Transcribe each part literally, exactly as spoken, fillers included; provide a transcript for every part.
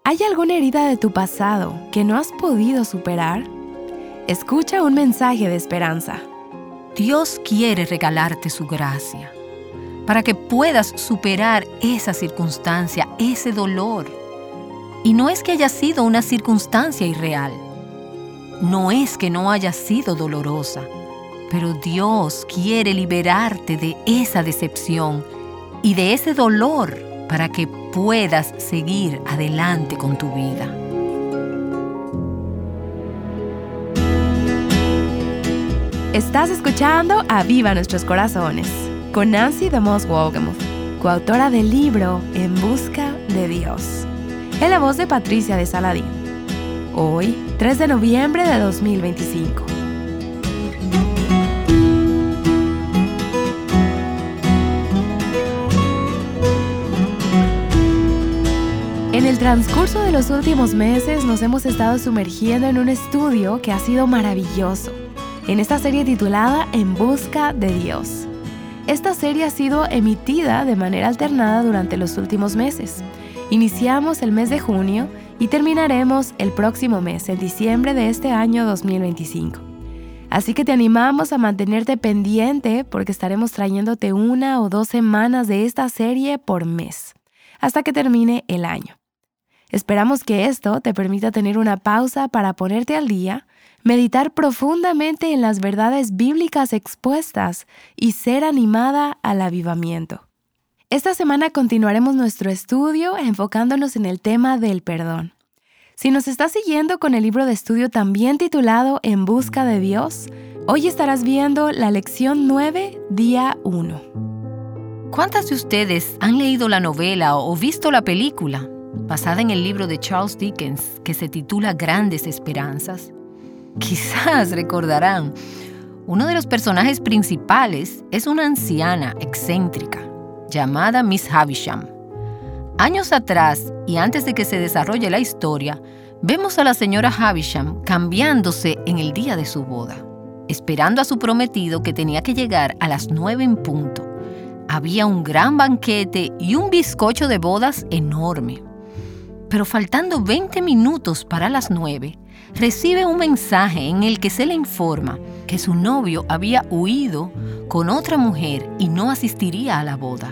¿Hay alguna herida de tu pasado que no has podido superar? Escucha un mensaje de esperanza. Dios quiere regalarte su gracia para que puedas superar esa circunstancia, ese dolor. Y no es que haya sido una circunstancia irreal. No es que no haya sido dolorosa. Pero Dios quiere liberarte de esa decepción y de ese dolor para que puedas seguir adelante con tu vida. Estás escuchando Aviva Nuestros Corazones con Nancy DeMoss Wolgemuth, coautora del libro En Busca de Dios, en la voz de Patricia de Saladín. Hoy, tres de noviembre de dos mil veinticinco. En el transcurso de los últimos meses nos hemos estado sumergiendo en un estudio que ha sido maravilloso, en esta serie titulada En Busca de Dios. Esta serie ha sido emitida de manera alternada durante los últimos meses. Iniciamos el mes de junio y terminaremos el próximo mes, en diciembre de este año dos mil veinticinco. Así que te animamos a mantenerte pendiente porque estaremos trayéndote una o dos semanas de esta serie por mes, hasta que termine el año. Esperamos que esto te permita tener una pausa para ponerte al día, meditar profundamente en las verdades bíblicas expuestas y ser animada al avivamiento. Esta semana continuaremos nuestro estudio enfocándonos en el tema del perdón. Si nos estás siguiendo con el libro de estudio también titulado En Busca de Dios, hoy estarás viendo la lección nueve, día uno. ¿Cuántas de ustedes han leído la novela o visto la película basada en el libro de Charles Dickens que se titula Grandes Esperanzas? Quizás recordarán, uno de los personajes principales es una anciana excéntrica llamada Miss Havisham. Años atrás, y antes de que se desarrolle la historia, vemos a la señora Havisham cambiándose en el día de su boda, esperando a su prometido que tenía que llegar a las nueve en punto. Había un gran banquete y un bizcocho de bodas enorme. Pero faltando veinte minutos para las nueve, recibe un mensaje en el que se le informa que su novio había huido con otra mujer y no asistiría a la boda.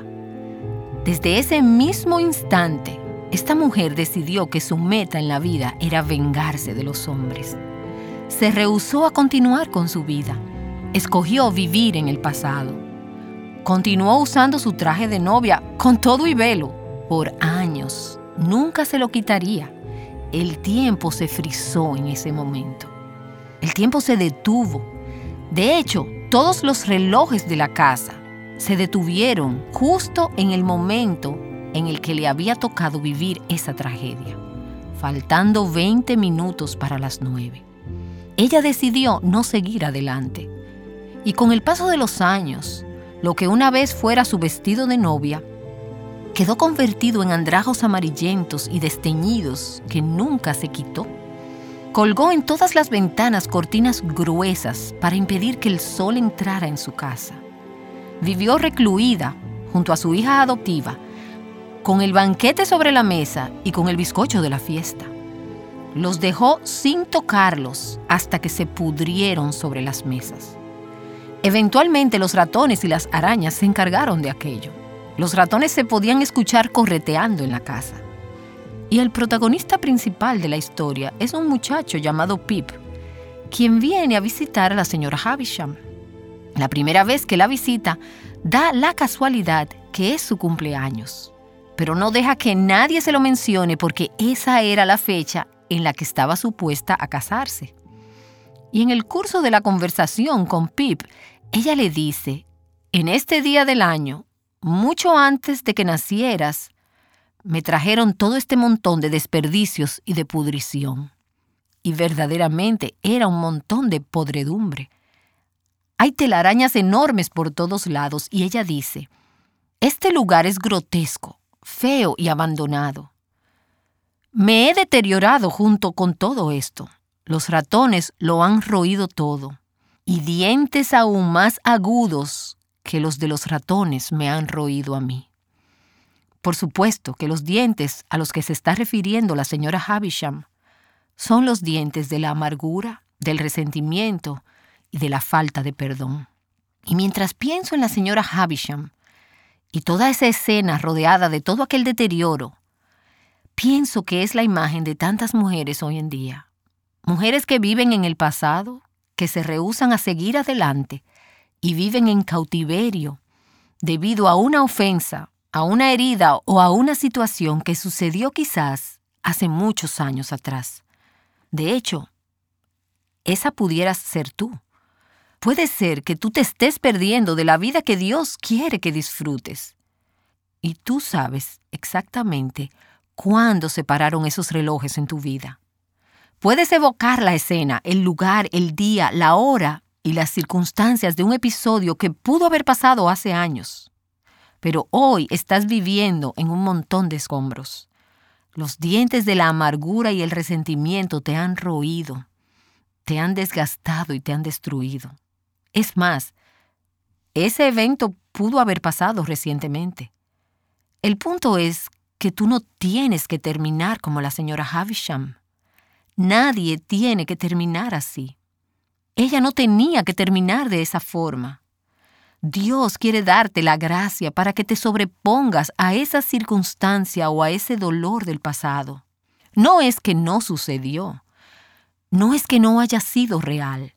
Desde ese mismo instante, esta mujer decidió que su meta en la vida era vengarse de los hombres. Se rehusó a continuar con su vida. Escogió vivir en el pasado. Continuó usando su traje de novia con todo y velo por años. Nunca se lo quitaría. El tiempo se frizó en ese momento. El tiempo se detuvo. De hecho, todos los relojes de la casa se detuvieron justo en el momento en el que le había tocado vivir esa tragedia, faltando veinte minutos para las nueve. Ella decidió no seguir adelante. Y con el paso de los años, lo que una vez fuera su vestido de novia, quedó convertido en andrajos amarillentos y desteñidos que nunca se quitó. Colgó en todas las ventanas cortinas gruesas para impedir que el sol entrara en su casa. Vivió recluida junto a su hija adoptiva, con el banquete sobre la mesa y con el bizcocho de la fiesta. Los dejó sin tocarlos hasta que se pudrieron sobre las mesas. Eventualmente los ratones y las arañas se encargaron de aquello. Los ratones se podían escuchar correteando en la casa. Y el protagonista principal de la historia es un muchacho llamado Pip, quien viene a visitar a la señora Havisham. La primera vez que la visita, da la casualidad que es su cumpleaños, pero no deja que nadie se lo mencione porque esa era la fecha en la que estaba supuesta a casarse. Y en el curso de la conversación con Pip, ella le dice: en este día del año, mucho antes de que nacieras, me trajeron todo este montón de desperdicios y de pudrición. Y verdaderamente era un montón de podredumbre. Hay telarañas enormes por todos lados y ella dice: este lugar es grotesco, feo y abandonado. Me he deteriorado junto con todo esto. Los ratones lo han roído todo, y dientes aún más agudos que los de los ratones me han roído a mí. Por supuesto que los dientes a los que se está refiriendo la señora Havisham son los dientes de la amargura, del resentimiento y de la falta de perdón. Y mientras pienso en la señora Havisham y toda esa escena rodeada de todo aquel deterioro, pienso que es la imagen de tantas mujeres hoy en día. Mujeres que viven en el pasado, que se rehúsan a seguir adelante y viven en cautiverio debido a una ofensa, a una herida o a una situación que sucedió quizás hace muchos años atrás. De hecho, esa pudieras ser tú. Puede ser que tú te estés perdiendo de la vida que Dios quiere que disfrutes. Y tú sabes exactamente cuándo se pararon esos relojes en tu vida. Puedes evocar la escena, el lugar, el día, la hora y las circunstancias de un episodio que pudo haber pasado hace años. Pero hoy estás viviendo en un montón de escombros. Los dientes de la amargura y el resentimiento te han roído, te han desgastado y te han destruido. Es más, ese evento pudo haber pasado recientemente. El punto es que tú no tienes que terminar como la señora Havisham. Nadie tiene que terminar así. Ella no tenía que terminar de esa forma. Dios quiere darte la gracia para que te sobrepongas a esa circunstancia o a ese dolor del pasado. No es que no sucedió. No es que no haya sido real.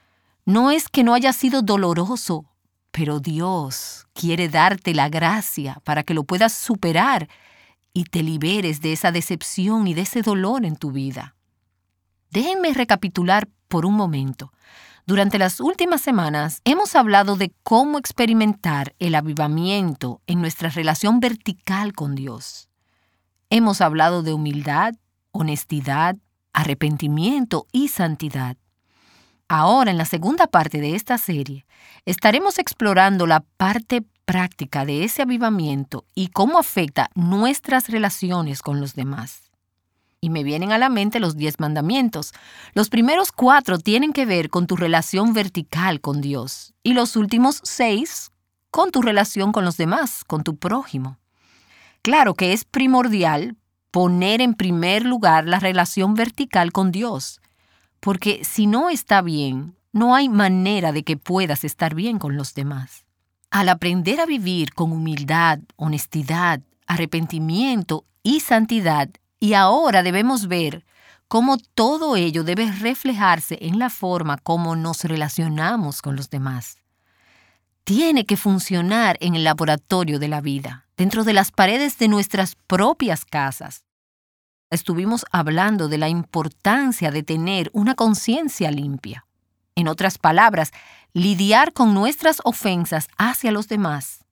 No es que no haya sido doloroso, pero Dios quiere darte la gracia para que lo puedas superar y te liberes de esa decepción y de ese dolor en tu vida. Déjenme recapitular por un momento. Durante las últimas semanas hemos hablado de cómo experimentar el avivamiento en nuestra relación vertical con Dios. Hemos hablado de humildad, honestidad, arrepentimiento y santidad. Ahora, en la segunda parte de esta serie, estaremos explorando la parte práctica de ese avivamiento y cómo afecta nuestras relaciones con los demás. Y me vienen a la mente los diez mandamientos. Los primeros cuatro tienen que ver con tu relación vertical con Dios y los últimos seis con tu relación con los demás, con tu prójimo. Claro que es primordial poner en primer lugar la relación vertical con Dios, porque si no está bien, no hay manera de que puedas estar bien con los demás. Al aprender a vivir con humildad, honestidad, arrepentimiento y santidad, y ahora debemos ver cómo todo ello debe reflejarse en la forma como nos relacionamos con los demás. Tiene que funcionar en el laboratorio de la vida, dentro de las paredes de nuestras propias casas. Estuvimos hablando de la importancia de tener una conciencia limpia. En otras palabras, lidiar con nuestras ofensas hacia los demás.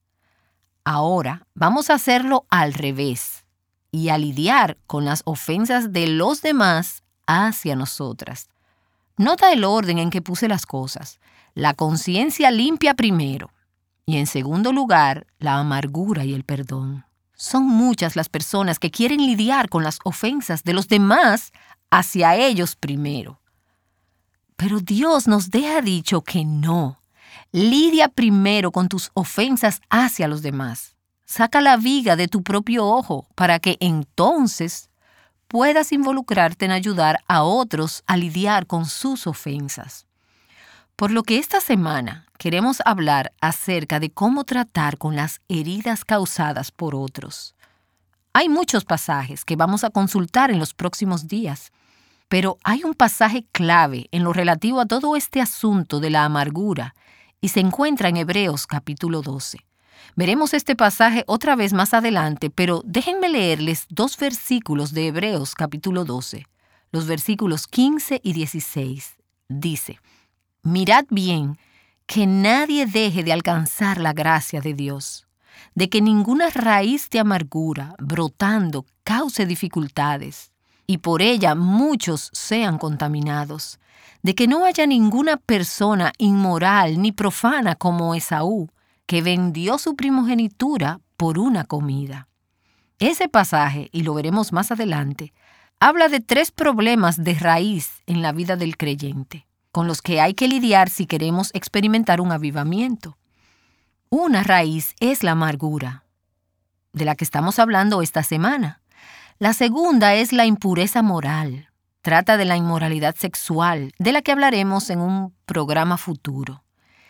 Ahora vamos a hacerlo al revés y a lidiar con las ofensas de los demás hacia nosotras. Nota el orden en que puse las cosas. La conciencia limpia primero y en segundo lugar, la amargura y el perdón. Son muchas las personas que quieren lidiar con las ofensas de los demás hacia ellos primero. Pero Dios nos deja dicho que no. Lidia primero con tus ofensas hacia los demás. Saca la viga de tu propio ojo para que entonces puedas involucrarte en ayudar a otros a lidiar con sus ofensas. Por lo que esta semana queremos hablar acerca de cómo tratar con las heridas causadas por otros. Hay muchos pasajes que vamos a consultar en los próximos días, pero hay un pasaje clave en lo relativo a todo este asunto de la amargura y se encuentra en Hebreos capítulo doce. Veremos este pasaje otra vez más adelante, pero déjenme leerles dos versículos de Hebreos capítulo doce, los versículos quince y dieciséis. Dice: Mirad bien que nadie deje de alcanzar la gracia de Dios, de que ninguna raíz de amargura brotando cause dificultades, y por ella muchos sean contaminados, de que no haya ninguna persona inmoral ni profana como Esaú, que vendió su primogenitura por una comida. Ese pasaje, y lo veremos más adelante, habla de tres problemas de raíz en la vida del creyente, con los que hay que lidiar si queremos experimentar un avivamiento. Una raíz es la amargura. de la que estamos hablando esta semana. La segunda es la impureza moral. Trata de la inmoralidad sexual, de la que hablaremos en un programa futuro.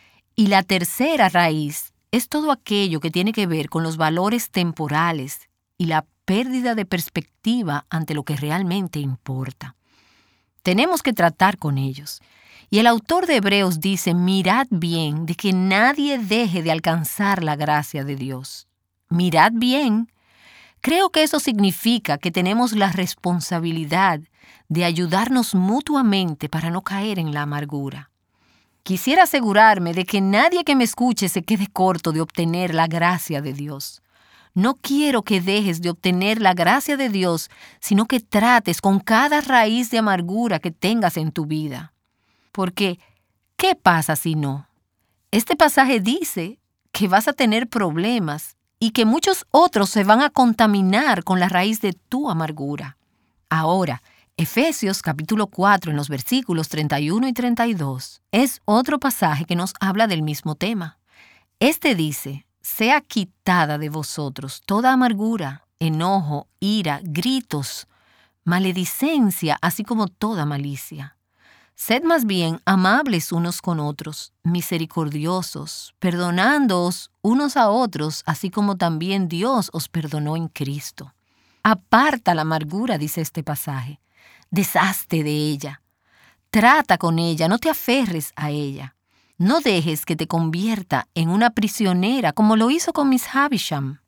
Y la tercera raíz es todo aquello que tiene que ver con los valores temporales y la pérdida de perspectiva ante lo que realmente importa. Tenemos que tratar con ellos. Y el autor de Hebreos dice, mirad bien de que nadie deje de alcanzar la gracia de Dios. Mirad bien. Creo que eso significa que tenemos la responsabilidad de ayudarnos mutuamente para no caer en la amargura. Quisiera asegurarme de que nadie que me escuche se quede corto de obtener la gracia de Dios. No quiero que dejes de obtener la gracia de Dios, sino que trates con cada raíz de amargura que tengas en tu vida. Porque, ¿qué pasa si no? Este pasaje dice que vas a tener problemas y que muchos otros se van a contaminar con la raíz de tu amargura. Ahora, Efesios capítulo cuatro en los versículos treinta y uno y treinta y dos es otro pasaje que nos habla del mismo tema. Este dice, sea quitada de vosotros toda amargura, enojo, ira, gritos, maledicencia, así como toda malicia. Sed más bien amables unos con otros, misericordiosos, perdonándoos unos a otros, así como también Dios os perdonó en Cristo. Aparta la amargura, dice este pasaje. Deshazte de ella. Trata con ella, no te aferres a ella. No dejes que te convierta en una prisionera como lo hizo con Miss Havisham.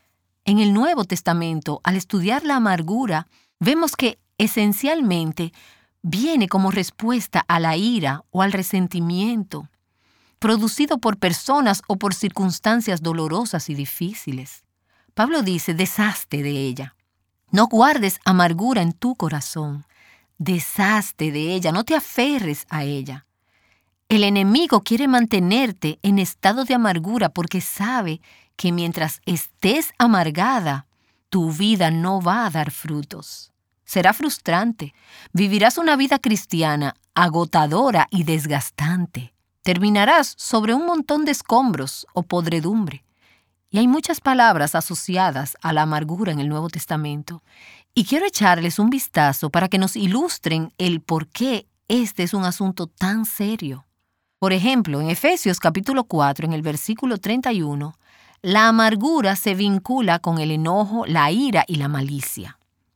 En el Nuevo Testamento, al estudiar la amargura, vemos que esencialmente viene como respuesta a la ira o al resentimiento, producido por personas o por circunstancias dolorosas y difíciles. Pablo dice, deshazte de ella. No guardes amargura en tu corazón. Deshazte de ella, no te aferres a ella. El enemigo quiere mantenerte en estado de amargura porque sabe que mientras estés amargada, tu vida no va a dar frutos. Será frustrante. Vivirás una vida cristiana agotadora y desgastante. Terminarás sobre un montón de escombros o podredumbre. Y hay muchas palabras asociadas a la amargura en el Nuevo Testamento. Y quiero echarles un vistazo para que nos ilustren el por qué este es un asunto tan serio. Por ejemplo, en Efesios capítulo cuatro, en el versículo treinta y uno, la amargura se vincula con el enojo, la ira y la malicia.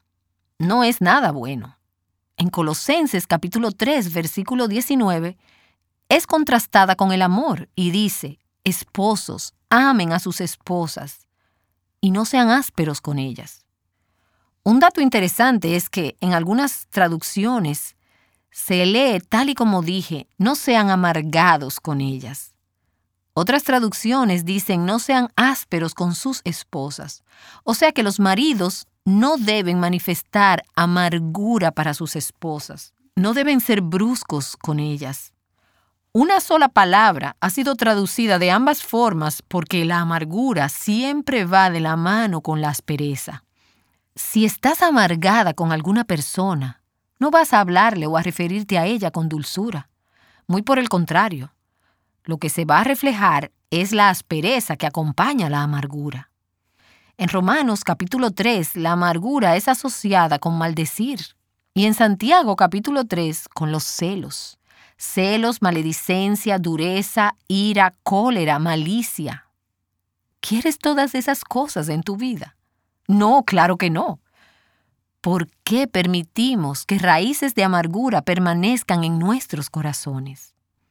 No es nada bueno. En Colosenses capítulo tres, versículo diecinueve, es contrastada con el amor y dice, esposos, amen a sus esposas y no sean ásperos con ellas. Un dato interesante es que en algunas traducciones se lee tal y como dije, no sean amargados con ellas. Otras traducciones dicen no sean ásperos con sus esposas. O sea que los maridos no deben manifestar amargura para sus esposas. No deben ser bruscos con ellas. Una sola palabra ha sido traducida de ambas formas porque la amargura siempre va de la mano con la aspereza. Si estás amargada con alguna persona, no vas a hablarle o a referirte a ella con dulzura. Muy por el contrario, lo que se va a reflejar es la aspereza que acompaña la amargura. En Romanos capítulo tres, la amargura es asociada con maldecir. Y en Santiago capítulo tres, con los celos. Celos, maledicencia, dureza, ira, cólera, malicia. ¿Quieres todas esas cosas en tu vida? No, claro que no. ¿Por qué permitimos que raíces de amargura permanezcan en nuestros corazones?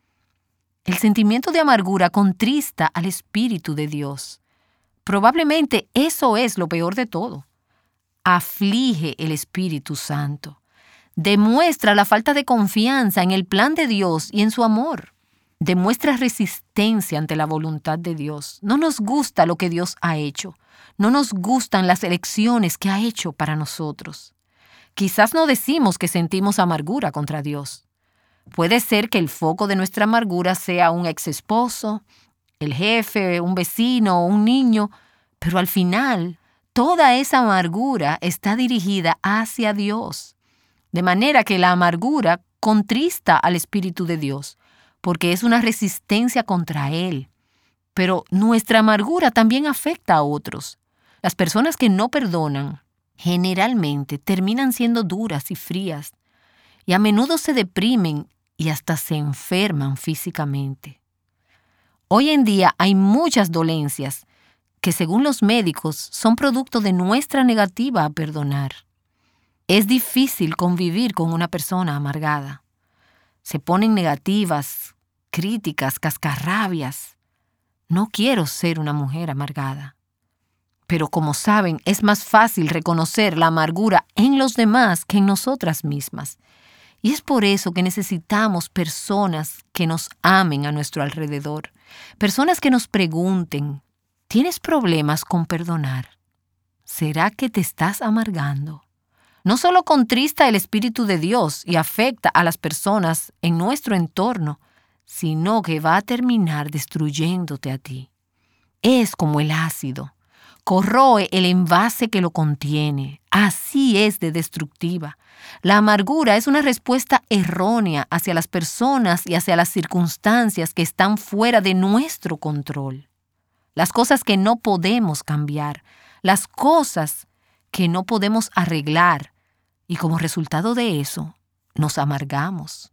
El sentimiento de amargura contrista al Espíritu de Dios. Probablemente eso es lo peor de todo. Aflige el Espíritu Santo. Demuestra la falta de confianza en el plan de Dios y en su amor. Demuestra resistencia ante la voluntad de Dios. No nos gusta lo que Dios ha hecho. No nos gustan las elecciones que ha hecho para nosotros. Quizás no decimos que sentimos amargura contra Dios. Puede ser que el foco de nuestra amargura sea un ex esposo, el jefe, un vecino o un niño, pero al final, toda esa amargura está dirigida hacia Dios. De manera que la amargura contrista al Espíritu de Dios, porque es una resistencia contra Él. Pero nuestra amargura también afecta a otros. Las personas que no perdonan generalmente terminan siendo duras y frías y a menudo se deprimen y hasta se enferman físicamente. Hoy en día hay muchas dolencias que, según los médicos, son producto de nuestra negativa a perdonar. Es difícil convivir con una persona amargada. Se ponen negativas, críticas, cascarrabias. No quiero ser una mujer amargada. Pero como saben, es más fácil reconocer la amargura en los demás que en nosotras mismas. Y es por eso que necesitamos personas que nos amen a nuestro alrededor. Personas que nos pregunten, ¿tienes problemas con perdonar? ¿Será que te estás amargando? No solo contrista el Espíritu de Dios y afecta a las personas en nuestro entorno, sino que va a terminar destruyéndote a ti. Es como el ácido. Corroe el envase que lo contiene. Así es de destructiva. La amargura es una respuesta errónea hacia las personas y hacia las circunstancias que están fuera de nuestro control. Las cosas que no podemos cambiar, las cosas que no podemos arreglar, y como resultado de eso, nos amargamos.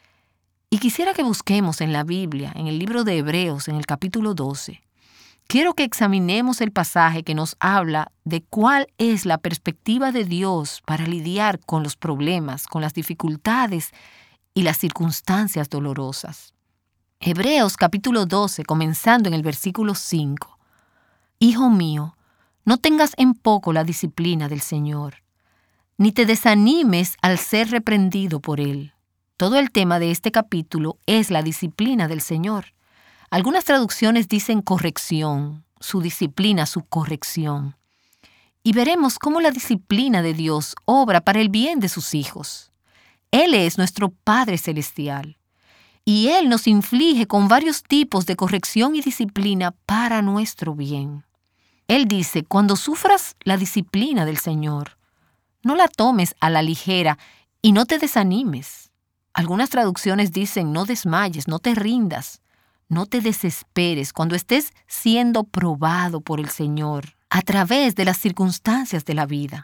Y quisiera que busquemos en la Biblia, en el libro de Hebreos, en el capítulo doce, quiero que examinemos el pasaje que nos habla de cuál es la perspectiva de Dios para lidiar con los problemas, con las dificultades y las circunstancias dolorosas. Hebreos capítulo doce, comenzando en el versículo cinco. Hijo mío, no tengas en poco la disciplina del Señor, ni te desanimes al ser reprendido por Él. Todo el tema de este capítulo es la disciplina del Señor. Algunas traducciones dicen corrección, su disciplina, su corrección. Y veremos cómo la disciplina de Dios obra para el bien de sus hijos. Él es nuestro Padre Celestial. Y Él nos inflige con varios tipos de corrección y disciplina para nuestro bien. Él dice, cuando sufras la disciplina del Señor, no la tomes a la ligera y no te desanimes. Algunas traducciones dicen, no desmayes, no te rindas. No te desesperes cuando estés siendo probado por el Señor a través de las circunstancias de la vida.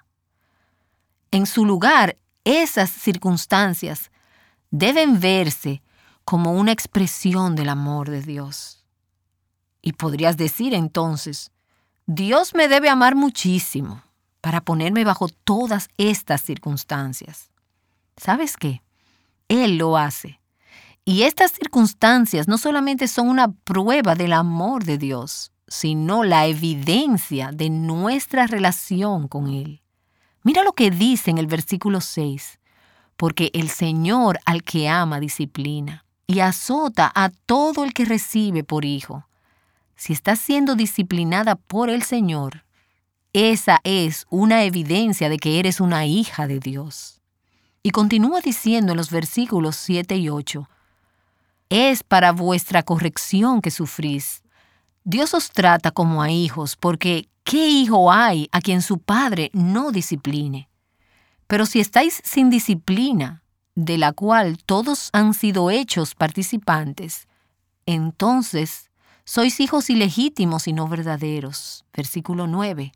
En su lugar, esas circunstancias deben verse como una expresión del amor de Dios. Y podrías decir entonces, Dios me debe amar muchísimo para ponerme bajo todas estas circunstancias. ¿Sabes qué? Él lo hace. Y estas circunstancias no solamente son una prueba del amor de Dios, sino la evidencia de nuestra relación con Él. Mira lo que dice en el versículo seis. Porque el Señor al que ama disciplina y azota a todo el que recibe por hijo. Si estás siendo disciplinada por el Señor, esa es una evidencia de que eres una hija de Dios. Y continúa diciendo en los versículos siete y ocho. Es para vuestra corrección que sufrís. Dios os trata como a hijos, porque ¿qué hijo hay a quien su padre no discipline? Pero si estáis sin disciplina, de la cual todos han sido hechos participantes, entonces sois hijos ilegítimos y no verdaderos. Versículo nueve.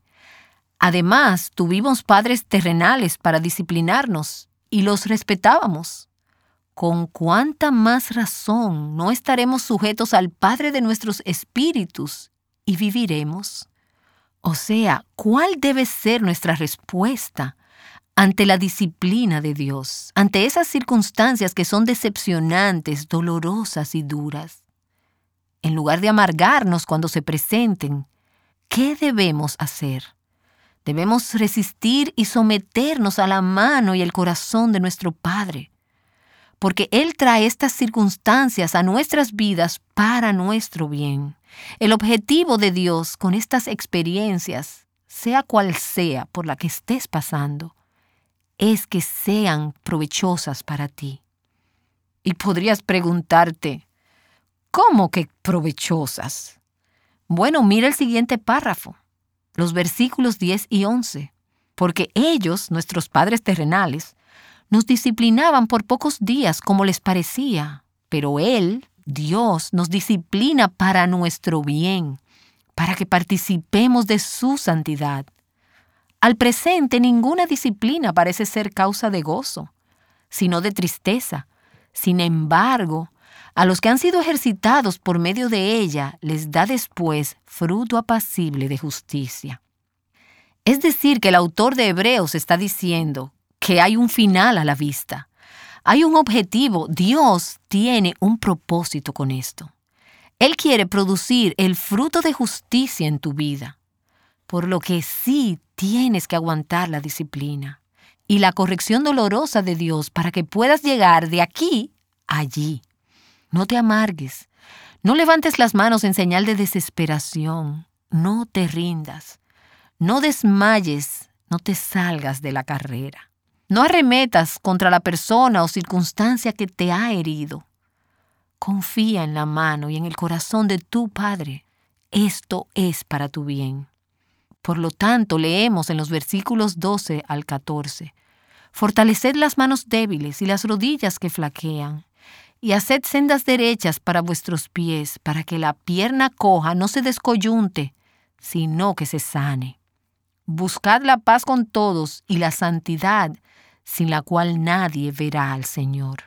Además, tuvimos padres terrenales para disciplinarnos y los respetábamos. ¿Con cuánta más razón no estaremos sujetos al Padre de nuestros espíritus y viviremos? O sea, ¿cuál debe ser nuestra respuesta ante la disciplina de Dios, ante esas circunstancias que son decepcionantes, dolorosas y duras? En lugar de amargarnos cuando se presenten, ¿qué debemos hacer? Debemos resistir y someternos a la mano y el corazón de nuestro Padre, porque Él trae estas circunstancias a nuestras vidas para nuestro bien. El objetivo de Dios con estas experiencias, sea cual sea por la que estés pasando, es que sean provechosas para ti. Y podrías preguntarte, ¿cómo que provechosas? Bueno, mira el siguiente párrafo, los versículos diez y once. Porque ellos, nuestros padres terrenales, nos disciplinaban por pocos días como les parecía, pero Él, Dios, nos disciplina para nuestro bien, para que participemos de su santidad. Al presente, ninguna disciplina parece ser causa de gozo, sino de tristeza. Sin embargo, a los que han sido ejercitados por medio de ella, les da después fruto apacible de justicia. Es decir, que el autor de Hebreos está diciendo que hay un final a la vista. Hay un objetivo. Dios tiene un propósito con esto. Él quiere producir el fruto de justicia en tu vida, por lo que sí tienes que aguantar la disciplina y la corrección dolorosa de Dios para que puedas llegar de aquí a allí. No te amargues, no levantes las manos en señal de desesperación, no te rindas, no desmayes, no te salgas de la carrera. No arremetas contra la persona o circunstancia que te ha herido. Confía en la mano y en el corazón de tu Padre. Esto es para tu bien. Por lo tanto, leemos en los versículos doce al catorce. Fortaleced las manos débiles y las rodillas que flaquean, y haced sendas derechas para vuestros pies, para que la pierna coja no se descoyunte, sino que se sane. Buscad la paz con todos y la santidad, sin la cual nadie verá al Señor.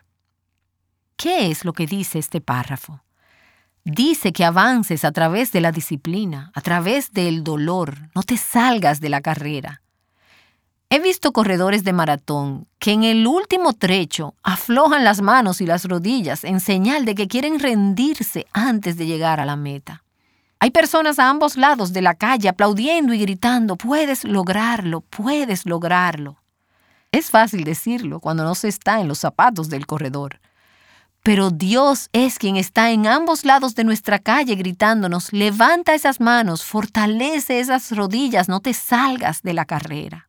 ¿Qué es lo que dice este párrafo? Dice que avances a través de la disciplina, a través del dolor, no te salgas de la carrera. He visto corredores de maratón que en el último trecho aflojan las manos y las rodillas en señal de que quieren rendirse antes de llegar a la meta. Hay personas a ambos lados de la calle aplaudiendo y gritando, puedes lograrlo, puedes lograrlo. Es fácil decirlo cuando no se está en los zapatos del corredor. Pero Dios es quien está en ambos lados de nuestra calle gritándonos, levanta esas manos, fortalece esas rodillas, no te salgas de la carrera.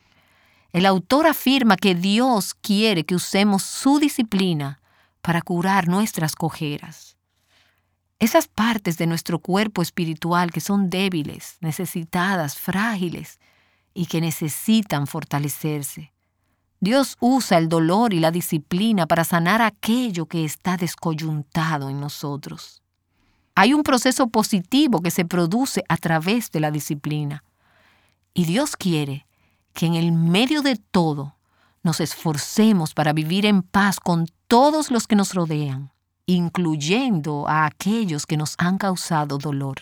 El autor afirma que Dios quiere que usemos su disciplina para curar nuestras cojeras. Esas partes de nuestro cuerpo espiritual que son débiles, necesitadas, frágiles y que necesitan fortalecerse. Dios usa el dolor y la disciplina para sanar aquello que está descoyuntado en nosotros. Hay un proceso positivo que se produce a través de la disciplina. Y Dios quiere que en el medio de todo nos esforcemos para vivir en paz con todos los que nos rodean, incluyendo a aquellos que nos han causado dolor.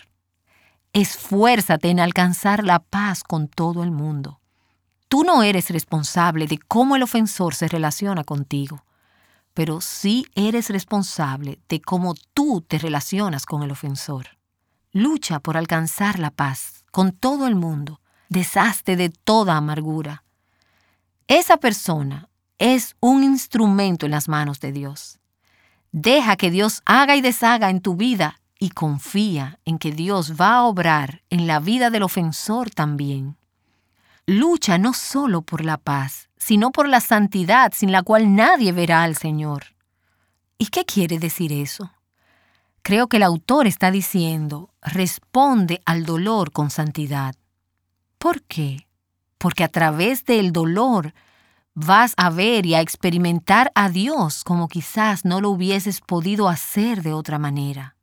Esfuérzate en alcanzar la paz con todo el mundo. Tú no eres responsable de cómo el ofensor se relaciona contigo, pero sí eres responsable de cómo tú te relacionas con el ofensor. Lucha por alcanzar la paz con todo el mundo. Deshazte de toda amargura. Esa persona es un instrumento en las manos de Dios. Deja que Dios haga y deshaga en tu vida y confía en que Dios va a obrar en la vida del ofensor también. Lucha no solo por la paz, sino por la santidad sin la cual nadie verá al Señor. ¿Y qué quiere decir eso? Creo que el autor está diciendo, responde al dolor con santidad. ¿Por qué? Porque a través del dolor vas a ver y a experimentar a Dios como quizás no lo hubieses podido hacer de otra manera.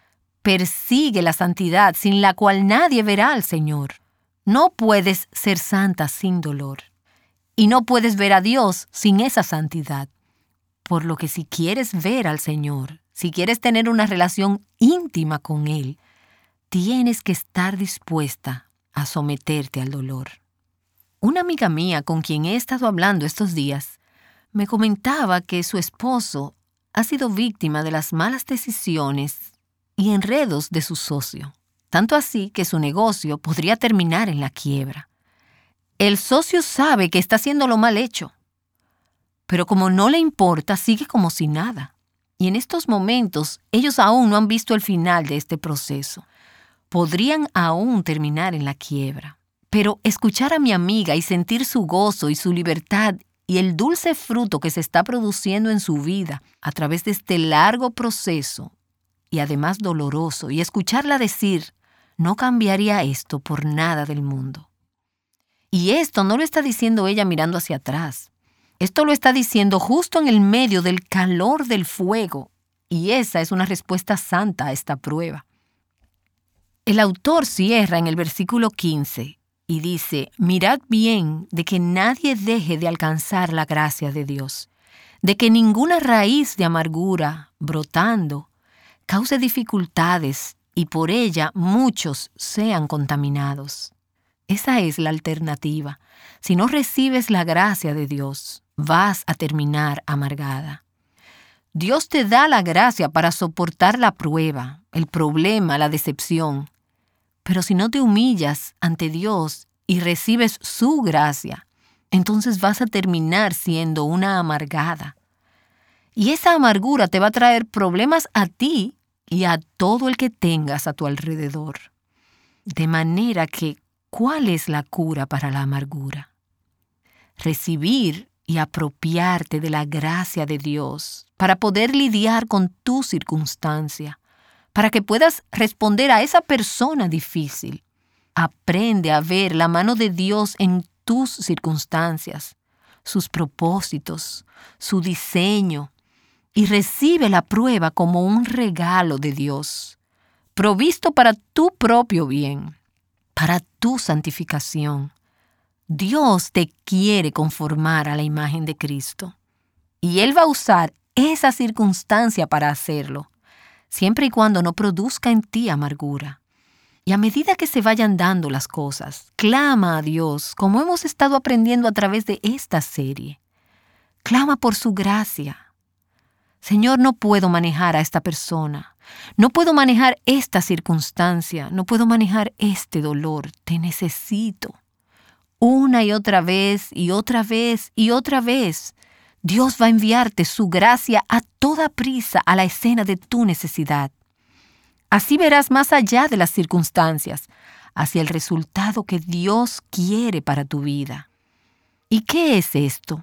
Persigue la santidad sin la cual nadie verá al Señor. No puedes ser santa sin dolor. Y no puedes ver a Dios sin esa santidad. Por lo que si quieres ver al Señor, si quieres tener una relación íntima con Él, tienes que estar dispuesta a someterte al dolor. Una amiga mía con quien he estado hablando estos días me comentaba que su esposo ha sido víctima de las malas decisiones y enredos de su socio, tanto así que su negocio podría terminar en la quiebra. El socio sabe que está haciendo lo mal hecho, pero como no le importa, sigue como si nada. Y en estos momentos, ellos aún no han visto el final de este proceso. Podrían aún terminar en la quiebra. Pero escuchar a mi amiga y sentir su gozo y su libertad y el dulce fruto que se está produciendo en su vida a través de este largo proceso y además doloroso, y escucharla decir, no cambiaría esto por nada del mundo. Y esto no lo está diciendo ella mirando hacia atrás. Esto lo está diciendo justo en el medio del calor del fuego, y esa es una respuesta santa a esta prueba. El autor cierra en el versículo quince y dice, mirad bien de que nadie deje de alcanzar la gracia de Dios, de que ninguna raíz de amargura brotando cause dificultades y por ella muchos sean contaminados. Esa es la alternativa. Si no recibes la gracia de Dios, vas a terminar amargada. Dios te da la gracia para soportar la prueba, el problema, la decepción. Pero si no te humillas ante Dios y recibes su gracia, entonces vas a terminar siendo una amargada. Y esa amargura te va a traer problemas a ti y a todo el que tengas a tu alrededor. De manera que, ¿cuál es la cura para la amargura? Recibir y apropiarte de la gracia de Dios para poder lidiar con tu circunstancia, para que puedas responder a esa persona difícil. Aprende a ver la mano de Dios en tus circunstancias, sus propósitos, su diseño, y recibe la prueba como un regalo de Dios, provisto para tu propio bien, para tu santificación. Dios te quiere conformar a la imagen de Cristo, y Él va a usar esa circunstancia para hacerlo, siempre y cuando no produzca en ti amargura. Y a medida que se vayan dando las cosas, clama a Dios, como hemos estado aprendiendo a través de esta serie. Clama por su gracia. Señor, no puedo manejar a esta persona. No puedo manejar esta circunstancia. No puedo manejar este dolor. Te necesito. Una y otra vez y otra vez y otra vez, Dios va a enviarte su gracia a toda prisa a la escena de tu necesidad. Así verás más allá de las circunstancias, hacia el resultado que Dios quiere para tu vida. ¿Y qué es esto?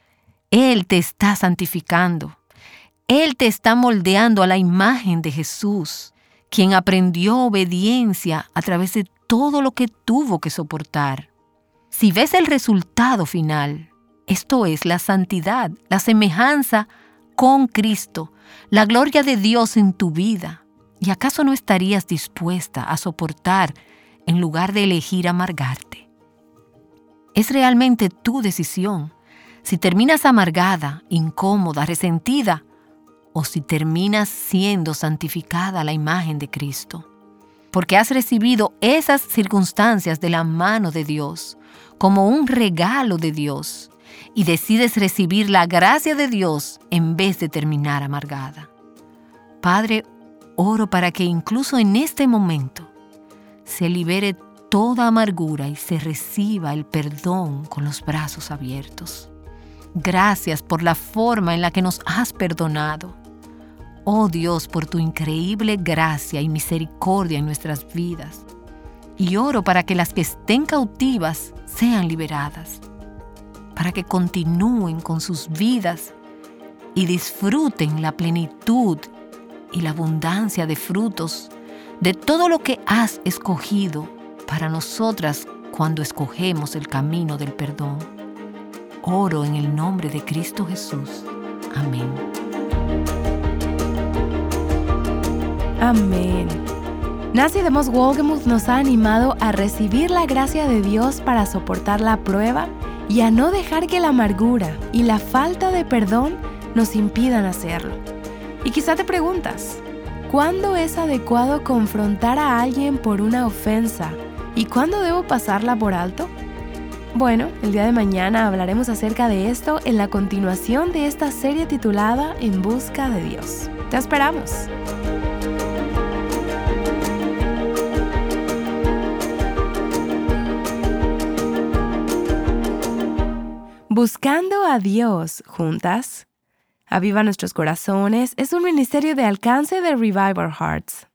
Él te está santificando. Él te está moldeando a la imagen de Jesús, quien aprendió obediencia a través de todo lo que tuvo que soportar. Si ves el resultado final, esto es la santidad, la semejanza con Cristo, la gloria de Dios en tu vida, ¿y acaso no estarías dispuesta a soportar en lugar de elegir amargarte? Es realmente tu decisión si terminas amargada, incómoda, resentida, o si terminas siendo santificada a la imagen de Cristo. Porque has recibido esas circunstancias de la mano de Dios como un regalo de Dios y decides recibir la gracia de Dios en vez de terminar amargada. Padre, oro para que incluso en este momento se libere toda amargura y se reciba el perdón con los brazos abiertos. Gracias por la forma en la que nos has perdonado. Oh Dios, por tu increíble gracia y misericordia en nuestras vidas. Y oro para que las que estén cautivas sean liberadas, para que continúen con sus vidas y disfruten la plenitud y la abundancia de frutos de todo lo que has escogido para nosotras cuando escogemos el camino del perdón. Oro en el nombre de Cristo Jesús. Amén. Amén. Nancy DeMoss Wolgemuth nos ha animado a recibir la gracia de Dios para soportar la prueba y a no dejar que la amargura y la falta de perdón nos impidan hacerlo. Y quizá te preguntas, ¿cuándo es adecuado confrontar a alguien por una ofensa y cuándo debo pasarla por alto? Bueno, el día de mañana hablaremos acerca de esto en la continuación de esta serie titulada En Busca de Dios. ¡Te esperamos! Buscando a Dios juntas. Aviva Nuestros Corazones es un ministerio de alcance de Revive Our Hearts.